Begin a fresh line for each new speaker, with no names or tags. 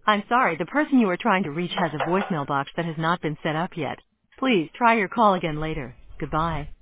I'm sorry, the person you are trying to reach has a voicemail box that has not been set up yet. Please try your call again later. Goodbye.